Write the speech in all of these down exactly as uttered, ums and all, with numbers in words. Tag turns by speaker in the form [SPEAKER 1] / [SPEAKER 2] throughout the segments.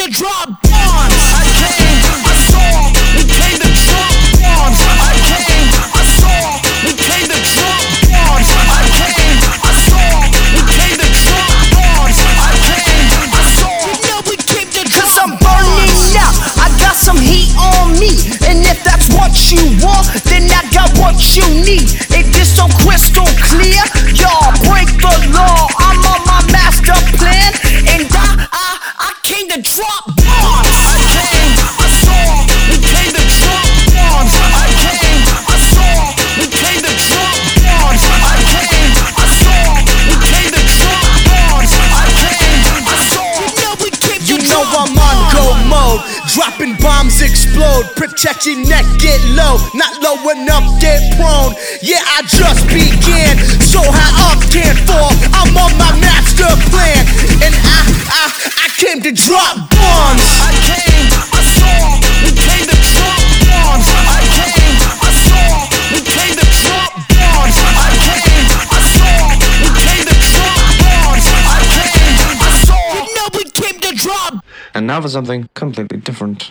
[SPEAKER 1] to drop bombs. I came, I saw, we came to drop bombs. I came, I saw, we came to drop bombs. I came, I saw, we came to drop bombs. I came, I saw, you know we came to drop.
[SPEAKER 2] Cause I'm burning up, I got some heat on me. And if that's what you want, then I got what you need. It is so crystal clear, y'all break the law. I'm on my master plan, and I, I, I came to drop bombs.
[SPEAKER 1] I came, I saw, we came to drop bombs. I came, I saw, we came to drop bombs. I came, I saw, we came to drop bombs. I came, I saw, you know we came to
[SPEAKER 3] You know
[SPEAKER 1] drop
[SPEAKER 3] I'm on go
[SPEAKER 1] bombs.
[SPEAKER 3] mode. Dropping bombs explode. Protect your neck, get low. Not low enough, get prone. Yeah, I just began. So high up, can't fall. I'm on my master plan. And I, I, I came to drop bombs.
[SPEAKER 1] I came, I saw, we came to drop bombs. I came, I saw, we came to drop bombs. I came, I saw, we came to drop bombs. I came, I saw, you know we came to drop.
[SPEAKER 4] And now for something completely different.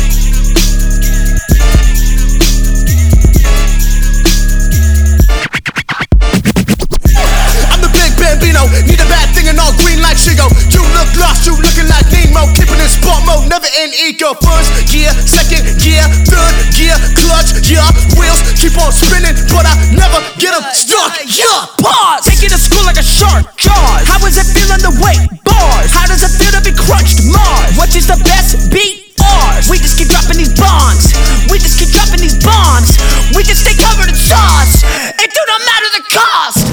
[SPEAKER 3] I'm the big Bambino, need a bad thing and all green like Shigo. You look lost, you looking like Nemo. Keeping in sport mode, never in eco. First gear, second gear, third gear, clutch, yeah. Wheels keep on spinning, but I never get them stuck. Yeah,
[SPEAKER 2] Pause. Take it to school like a shark. Jaws. How is it feeling the weight? Bars. How does it feel to be crunched? Mars. What is the best beat? Ours. We just keep dropping these bombs. We just keep dropping these bombs. We just stay covered in sauce. It do not matter the cost.